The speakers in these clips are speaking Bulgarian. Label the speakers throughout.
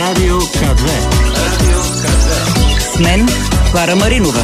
Speaker 1: Радио КЗ.
Speaker 2: С мен Клара Маринова.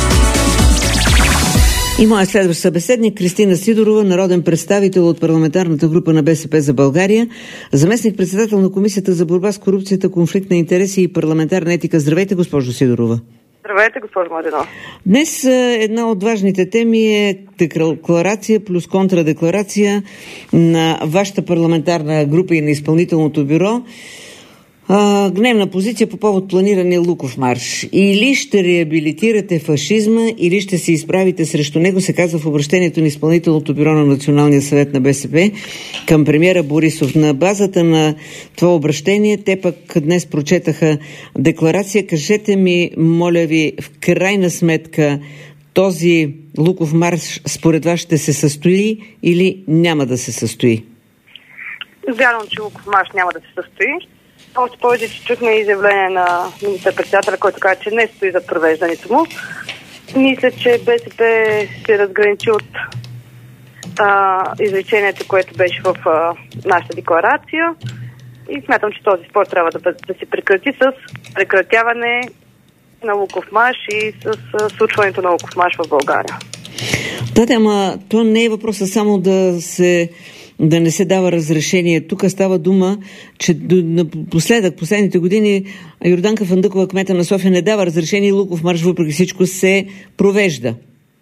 Speaker 2: И моя следващ събеседник Кристина Сидорова, народен представител от парламентарната група на БСП за България, заместник-председател на Комисията за борба с корупцията, конфликт на интереси и парламентарна етика. Здравейте, госпожо Сидорова.
Speaker 3: Здравейте, госпожо Маринова.
Speaker 2: Днес една от важните теми е декларация плюс контрадекларация на вашата парламентарна група и на изпълнителното бюро. Гневна позиция по повод планирания Луков марш. Или ще реабилитирате фашизма, или ще се изправите срещу него, се казва в обращението на изпълнителното бюро на Националния съвет на БСП към премиера Борисов. На базата на това обращение те пък днес прочетаха декларация. Кажете ми, моля ви, в крайна сметка този Луков марш според вас ще се състои или няма да се състои?
Speaker 3: Вярвам, че Луков марш няма да се състои. Още повече, че чухме изявление на министър-председателя, който каза, че не стои за провеждането му. Мисля, че БСП се разграничи от изречението, което беше в нашата декларация. И смятам, че този спор трябва да се прекрати с прекратяване на Луков марш и с случването на Луков марш в България.
Speaker 2: Да, ама то не е въпроса само да не се дава разрешение. Тук става дума, че напоследък, последните години, Йорданка Фандъкова, кмета на София, не дава разрешение и Луков марш въпреки всичко се провежда.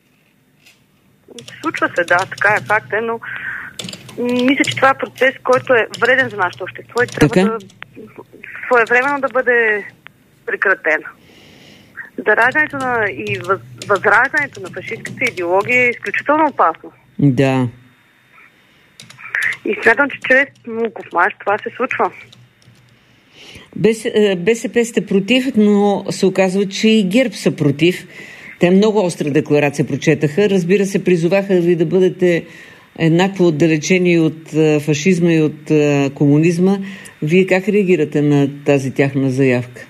Speaker 3: Случва се, да, така е, факт е, но мисля, че това е процес, който е вреден за нашето общество и трябва своевременно да бъде прекратен. Зараждането и възраждането на фашистката идеология е изключително опасно.
Speaker 2: Да.
Speaker 3: И смятам, че чрез Луков марш това се случва.
Speaker 2: БСП сте против, но се оказва, че и ГЕРБ са против. Те много остра декларация прочетаха. Разбира се, призоваха ви да бъдете еднакво отдалечени от фашизма и от комунизма. Вие как реагирате на тази тяхна заявка?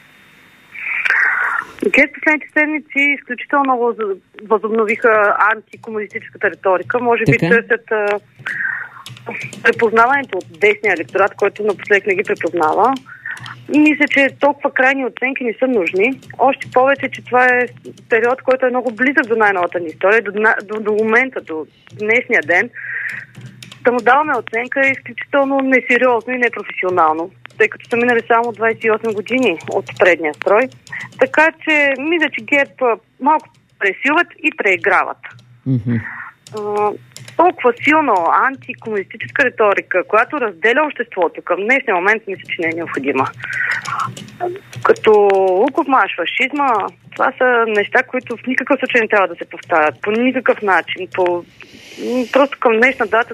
Speaker 3: ГЕРБ последните седмици изключително много възобновиха антикомунистическата риторика. Може би търсят препознаването от десния електорат, който напоследък не ги препознава. И мисля, че толкова крайни оценки не са нужни. Още повече, че това е период, който е много близък до най-новата ни история, до момента, до днешния ден. Да му даваме оценка е изключително несериозно и непрофесионално, тъй като са минали само 28 години от предния строй. Така че мисля, че ГЕРБ малко пресилват и преиграват.
Speaker 2: Mm-hmm.
Speaker 3: Толкова силно антикомунистическа риторика, която разделя обществото към днешния момент, мисля, че не е необходима. Като Луков марш, фашизма, това са неща, които в никакъв случай не трябва да се повтарят. По никакъв начин. Просто към днешна дата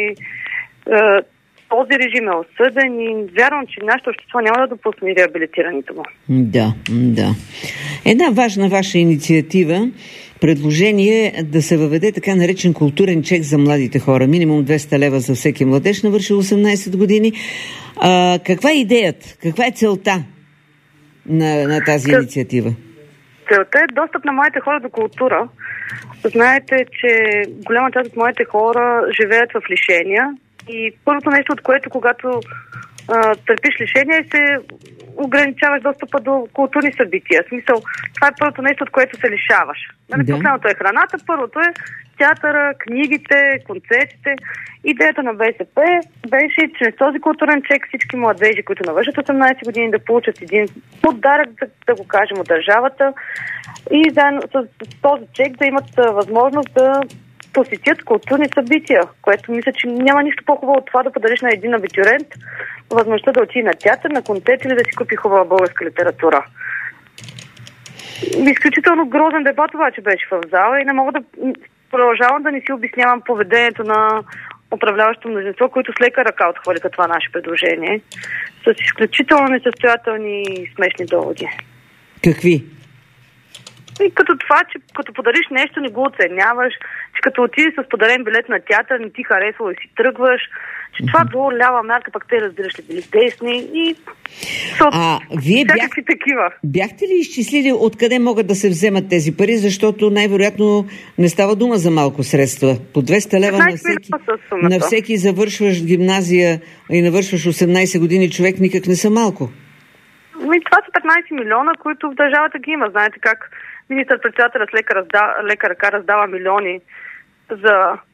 Speaker 3: този режим е осъден и вярвам, че нашето общество няма да допусне реабилитирането му.
Speaker 2: Да. Една важна ваша инициатива, предложение е да се въведе така наречен културен чек за младите хора. Минимум 200 лева за всеки младеж, навършил 18 години. Каква е идеята? Каква е целта на тази инициатива?
Speaker 3: Целта е достъп на младите хора до култура. Знаете, че голяма част от младите хора живеят в лишения и първото нещо, от което когато търпиш лишение, се ограничаваш достъпа до културни събития. В смисъл, това е първото нещо, от което се лишаваш. Последното е храната, първото е театъра, книгите, концертите. Идеята на БСП беше чрез този културен чек всички младежи, които навършат 18 години, да получат един подарък, да го кажем, от държавата и заедно с този чек да имат възможност да посетят културни събития, което мисля, че няма нищо по-хубаво от това да подариш на един абитюрент възможността да отиде на театър, на концерт или да си купи хубава българска литература. Изключително грозен дебат обаче беше в зала и не мога да продължавам да не си обяснявам поведението на управляващото мнозинство, които с лека ръка отхвърлиха това наше предложение, с изключително несъстоятелни и смешни доводи.
Speaker 2: Какви?
Speaker 3: И като това, че като подариш нещо, не го оценяваш, че като отидеш с подарен билет на театър, не ти харесва и си тръгваш, че това било лява мярка, пък те разбираш ли били десни и
Speaker 2: вие
Speaker 3: всякакви такива.
Speaker 2: Бяхте ли изчислили откъде могат да се вземат тези пари, защото най-вероятно не става дума за малко средства. По 200 лева на всеки завършваш гимназия и навършваш 18 години човек никак не са малко.
Speaker 3: Това са 15 милиона, които в държавата ги има. Знаете как министър-председателя с лека ръка раздава милиони за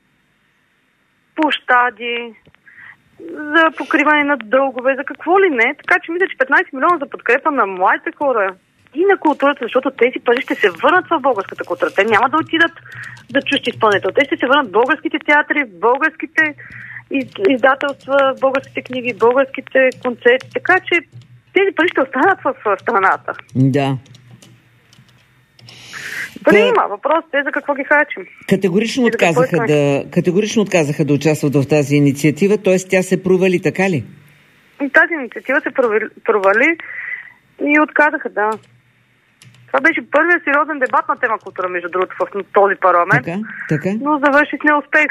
Speaker 3: площади, за покриване на дългове, за какво ли не. Така че мисля, че 15 милиона за подкрепа на младите хора и на културата, защото тези пари ще се върнат в българската култура. Те няма да отидат за чужди изпълнител. Те ще се върнат в българските театри, в българските издателства, българските книги, българските концерти. Така че тези пари ще останат в страната.
Speaker 2: Да.
Speaker 3: Пари има. Въпрос е за какво ги харчим.
Speaker 2: Категорично отказаха да участват в тази инициатива, т.е. тя се провали, така ли?
Speaker 3: Тази инициатива се провали и отказаха, да. Това беше първият сериозен дебат на тема култура, между другото, в този парламент.
Speaker 2: Така.
Speaker 3: Но завърши с неуспех.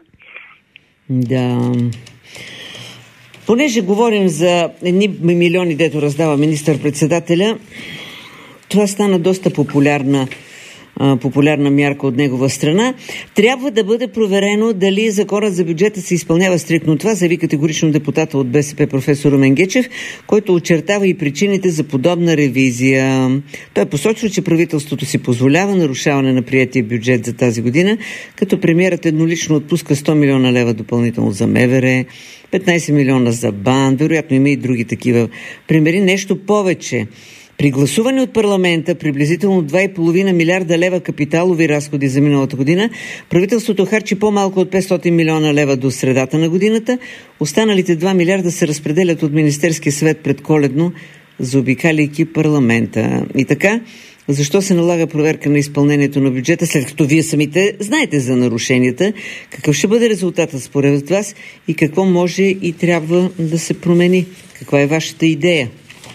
Speaker 2: Да. Понеже говорим за едни милиони, дето раздава министър-председателя, това стана доста популярна мярка от негова страна. Трябва да бъде проверено дали законът за бюджета се изпълнява стриктно. Това заяви категорично депутата от БСП професор Румен Гечев, който очертава и причините за подобна ревизия. Той посочва, че правителството си позволява нарушаване на приетия бюджет за тази година, като премиерът еднолично отпуска 100 милиона лева допълнително за МВР, 15 милиона за БАН, вероятно има и други такива примери. Нещо повече. При гласуване от парламента приблизително 2,5 милиарда лева капиталови разходи за миналата година, правителството харчи по-малко от 500 милиона лева до средата на годината. Останалите 2 милиарда се разпределят от Министерския съвет предколедно, заобикаляйки парламента. И така, защо се налага проверка на изпълнението на бюджета, след като вие самите знаете за нарушенията? Какъв ще бъде резултатът според вас и какво може и трябва да се промени? Каква е вашата идея?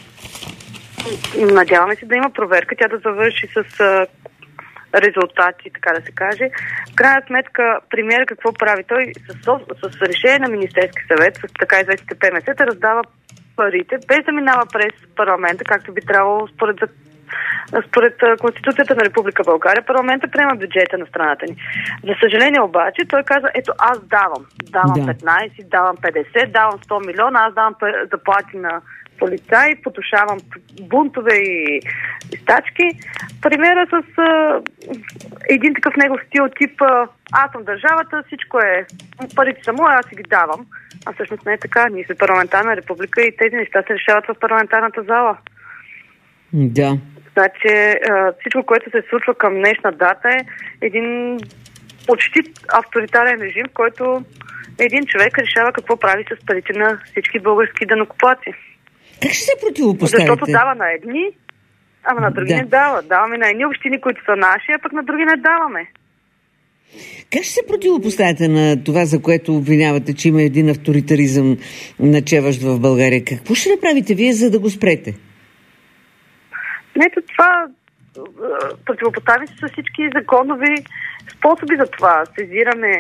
Speaker 3: Надяваме се да има проверка, тя да завърши с резултати, така да се каже. В крайна сметка, премиер какво прави? Той с решение на Министерски съвет, с така известните ПМС-та, раздава парите, без да минава през парламента, както би трябвало според Конституцията на Република България. Парламента приема бюджета на страната ни. За съжаление обаче, той казва, ето аз давам 15, давам 50, давам 100 милиона, аз давам заплати на полицаи, потушавам бунтове и стачки. Примера с един такъв негов стил тип аз съм държавата, всичко е, парите са мои, аз си ги давам. А всъщност не е така. Ние сме парламентарна република и тези неща се решават в парламентарната зала.
Speaker 2: Да.
Speaker 3: Значи всичко, което се случва към днешна дата е един почти авторитарен режим, в който един човек решава какво прави с парите на всички български данъкоплатци.
Speaker 2: Как ще се противопоставите?
Speaker 3: Защото дава на едни, ама на други не дава. Даваме на едни общини, които са наши, а пък на други не даваме.
Speaker 2: Как ще се противопоставите на това, за което обвинявате, че има един авторитаризъм начеващ в България? Какво ще направите вие, за да го спрете?
Speaker 3: Ето това, противопостави се с всички законови способи за това. Сезираме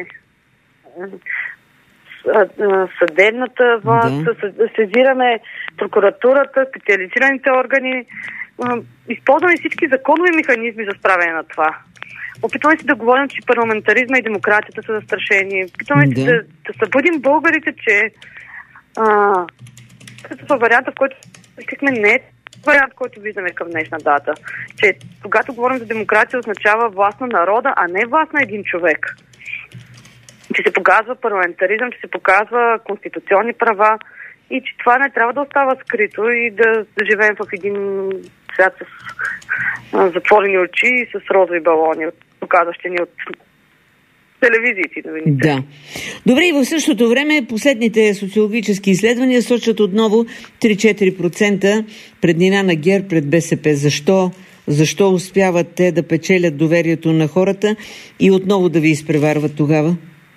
Speaker 3: съдебната власт, сезираме прокуратурата, специализираните органи. Използваме всички законови механизми за справяне на това. Опитваме се да говорим, че парламентаризма и демокрацията са застрашени. Опитваме се да събудим българите, че това варианта, в който искахме, не е вариант, който виждаме към днешна дата. Че когато говорим за демокрация, означава власт на народа, а не власт на един човек. Че се показва парламентаризъм, че се показва конституционни права и че това не трябва да остава скрито и да живеем в един свят с затворени очи и с розови балони, показващи ни от телевизиите и новините.
Speaker 2: Да. Добре, и в същото време последните социологически изследвания сочат отново 3-4% преднина на ГЕРБ пред БСП. Защо успяват те да печелят доверието на хората и отново да ви изпреварват тогава?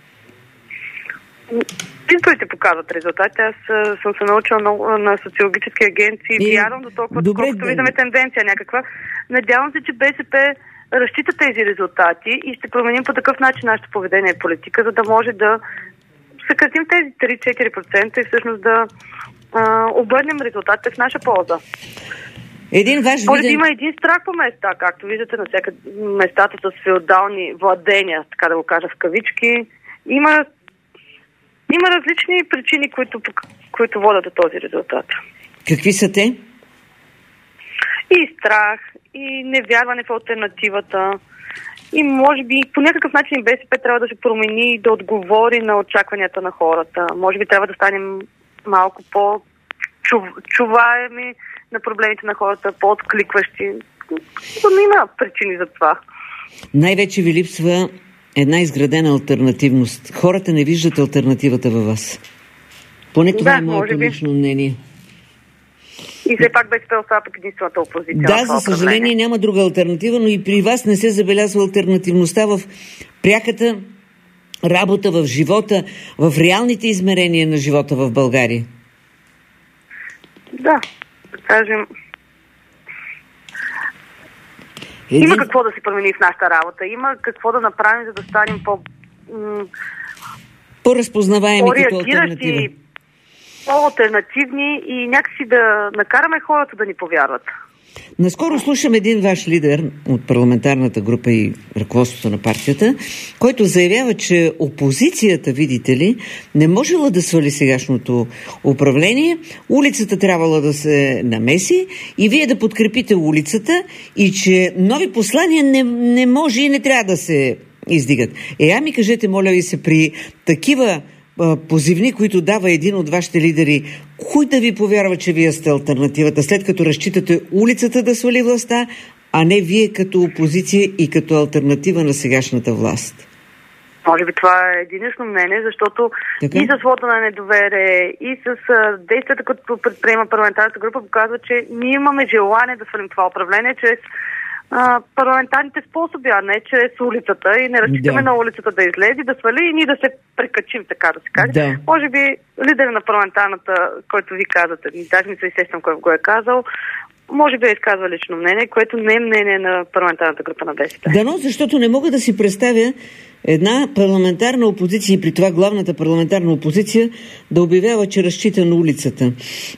Speaker 3: Изборите показват резултати. Аз съм се научила на социологически агенции и вярвам до толкова, колкото виждаме тенденция някаква. Надявам се, че БСП разчита тези резултати и ще променим по такъв начин нашето поведение и политика, за да може да съкратим тези 3-4% и всъщност да обърнем резултатите в наша полза. Може да има един страх по места, както виждате на всяка местата с феодални владения, така да го кажа в кавички. Има различни причини, които водят до този резултат.
Speaker 2: Какви са те?
Speaker 3: и страх, и невярване в алтернативата. И може би по някакъв начин БСП трябва да се промени и да отговори на очакванията на хората. Може би трябва да станем малко по-чуваеми на проблемите на хората, по-откликващи. Но има причини за това.
Speaker 2: Най-вече ви липсва една изградена алтернативност. Хората не виждат алтернативата във вас. Поне това е моето лично мнение.
Speaker 3: И все пак БСП остава пък единствената опозиция.
Speaker 2: Да, за съжаление няма друга алтернатива, но и при вас не се забелязва алтернативността в пряката работа, в живота, в реалните измерения на живота в България.
Speaker 3: Да, да кажем... Има какво да се промени в нашата работа. Има какво да направим, за да станем
Speaker 2: по-разпознаваеми като алтернатива.
Speaker 3: По-алтернативни и някакси да накараме хората да ни повярват.
Speaker 2: Наскоро слушам един ваш лидер от парламентарната група и ръководството на партията, който заявява, че опозицията, видите ли, не можела да свали сегашното управление, улицата трябвала да се намеси и вие да подкрепите улицата и че нови послания не може и не трябва да се издигат. Ми кажете, моля ви се, при такива позивни, които дава един от вашите лидери, кой да ви повярва, че вие сте алтернативата, след като разчитате улицата да свали властта, а не вие като опозиция и като алтернатива на сегашната власт?
Speaker 3: Може би това е единично мнение, защото и с вода на недоверие, и с действията, като предприема парламентарната група, показва, че ние имаме желание да свалим това управление чрез парламентарните способи, а не чрез улицата и не разчитаме на улицата да излезе, да свали и ние да се прекачим, така да се каже. Да. Може би лидер на парламентарната, който ви казвате, даже не се изсещам кой го е казал, може би е изказва лично мнение, което не е мнение на парламентарната група на БСП.
Speaker 2: Дано, защото не мога да си представя една парламентарна опозиция и при това главната парламентарна опозиция да обявява, че разчита на улицата.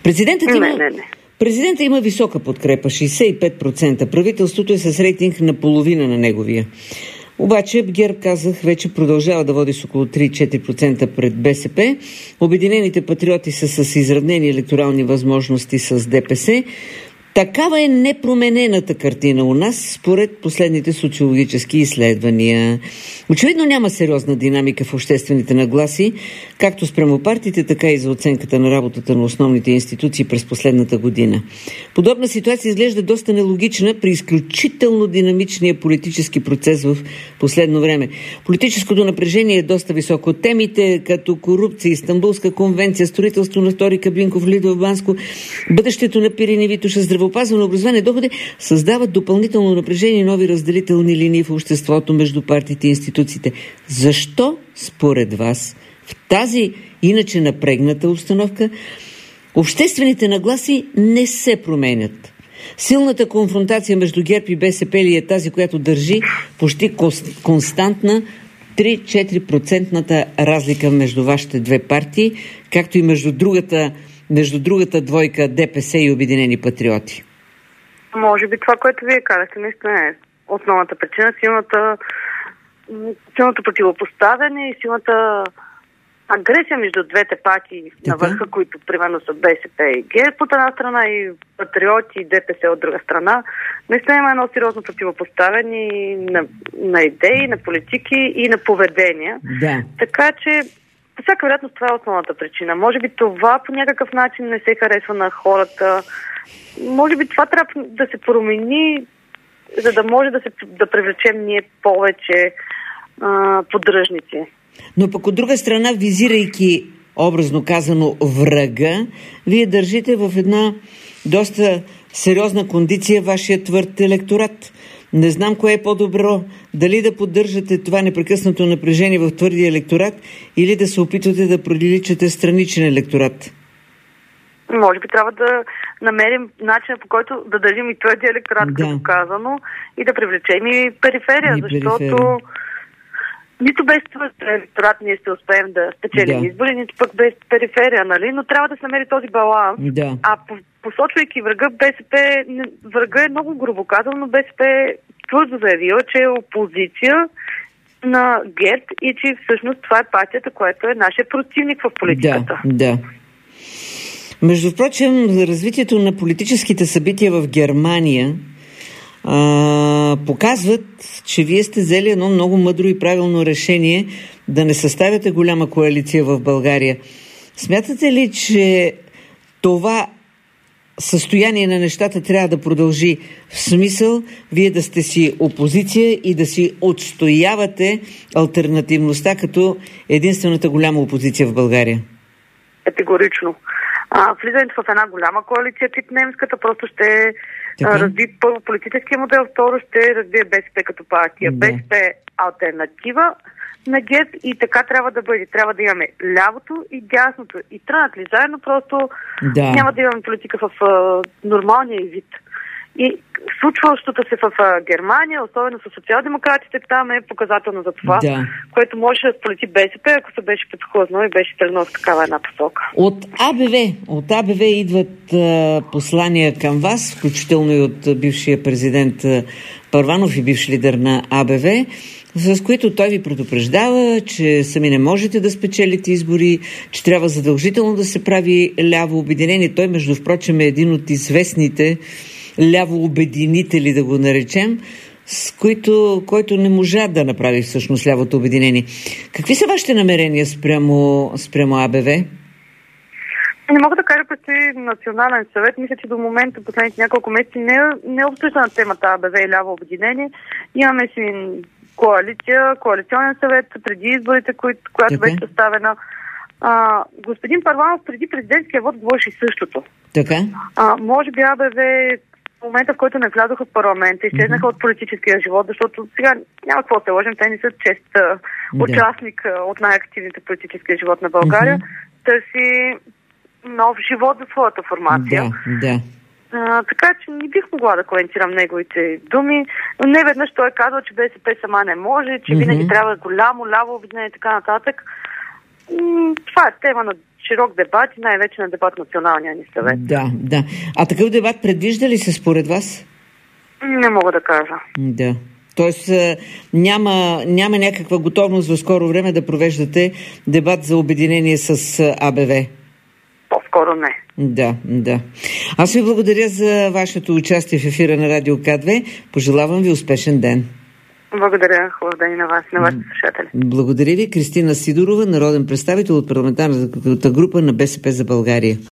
Speaker 2: Президентът има висока подкрепа, 65%. Правителството е с рейтинг на половина на неговия. Обаче ГЕРБ, казах, вече продължава да води с около 3-4% пред БСП. Обединените патриоти са с изравнени електорални възможности с ДПС. Такава е непроменената картина у нас, според последните социологически изследвания. Очевидно няма сериозна динамика в обществените нагласи, както спрямо партиите, така и за оценката на работата на основните институции през последната година. Подобна ситуация изглежда доста нелогична при изключително динамичния политически процес в последно време. Политическото напрежение е доста високо. Темите като корупция, Истанбулска конвенция, строителство на втори Каблинков лид в Банско, бъдещето на Пирин и Витоша, здравеопазване, образование, доходи създават допълнително напрежение и нови разделителни линии в обществото между партиите и институциите. Защо, според вас, в тази иначе напрегната обстановка, обществените нагласи не се променят? Силната конфронтация между ГЕРБ и БСП ли е тази, която държи почти константна 3-4% разлика между вашите две партии, както и между другата двойка ДПС и Обединени патриоти?
Speaker 3: Може би това, което вие казахте, наистина е основната причина. Силното противопоставяне и силната агресия между двете партии на върха, които примерно са БСП и ГЕРБ от една страна и патриоти и ДПС от друга страна. Наистина има едно сериозно противопоставяне на идеи, на политики и на поведения.
Speaker 2: Да.
Speaker 3: Така че по всяка вероятност това е основната причина. Може би това по някакъв начин не се харесва на хората. Може би това трябва да се промени, за да може да привлечем ние повече поддръжници.
Speaker 2: Но пък от друга страна, визирайки образно казано врага, вие държите в една доста сериозна кондиция вашия твърд електорат. Не знам кое е по-добро. Дали да поддържате това непрекъснато напрежение в твърдия електорат или да се опитвате да приличате страничен електорат?
Speaker 3: Може би трябва да намерим начина, по който да държим и твърдия електорат, като казано, и да привлечем и периферия, защото нито без твърдия електорат ние ще успеем да спечелим избори, нито пък без периферия, нали? Но трябва да се намери този баланс.
Speaker 2: Да.
Speaker 3: А посочвайки врага, БСП, врага е много грубо казано, но БСП твърдо заявила, че е опозиция на ГЕРБ и че всъщност това е партията, която е нашия противник в политиката.
Speaker 2: Да. Между прочим, развитието на политическите събития в Германия показват, че вие сте взели едно много мъдро и правилно решение да не съставяте голяма коалиция в България. Смятате ли, че това състояние на нещата трябва да продължи, в смисъл вие да сте си опозиция и да си отстоявате алтернативността като единствената голяма опозиция в България?
Speaker 3: Категорично. Влизането в една голяма коалиция тип немската просто ще разби първо политическия модел, второ ще разбие БСП като партия. БСП е алтернатива на ГЕРБ и така трябва да бъде. Трябва да имаме лявото и дясното. И трънат ли заедно, просто няма да имаме политика в нормалния вид. И случващото се в Германия, особено с социал-демократите, там е показателно за това, което може да сполети БСП, ако се беше подхлъзнал и беше тръгнал в такава една посока.
Speaker 2: От АБВ идват послания към вас, включително и от бившия президент Първанов и бивш лидер на АБВ, с които той ви предупреждава, че сами не можете да спечелите избори, че трябва задължително да се прави ляво обединение. Той, между впрочем, е един от известните лявообединители, да го наречем, с който не можа да направи всъщност лявото обединение. Какви са вашите намерения спрямо АБВ?
Speaker 3: Не мога да кажа пред Национален съвет. Мисля, че до момента, последните няколко месеци, не е обсъждана темата АБВ и ляво обединение. Имаме си коалиционен съвет преди изборите, която беше съставена. Господин Първанов преди президентския вод говореше същото.
Speaker 2: Така?
Speaker 3: Може би АБВ в момента, в който не влязоха в парламента, изчезнаха от политическия живот, защото сега няма какво да се лъжим, те не са чест участник от най-активните политическия живот на България. Търси нов живот за своята формация. Така че не бих могла да коментирам неговите думи. Но не веднъж той е казал, че БСП сама не може, че винаги трябва голямо, ляво обединение и така нататък. Това е тема на широк дебат и най-вече на дебат Националния ни съвет.
Speaker 2: Да. А такъв дебат предвижда ли се според вас?
Speaker 3: Не мога да кажа.
Speaker 2: Да. Тоест няма някаква готовност в скоро време да провеждате дебат за обединение с АБВ?
Speaker 3: По-скоро не.
Speaker 2: Да. Аз ви благодаря за вашето участие в ефира на Радио К2. Пожелавам ви успешен ден.
Speaker 3: Благодаря. Хубав ден и на вас, на вашите слушатели.
Speaker 2: Благодаря ви. Кристина Сидорова, народен представител от парламентарната група на БСП за България.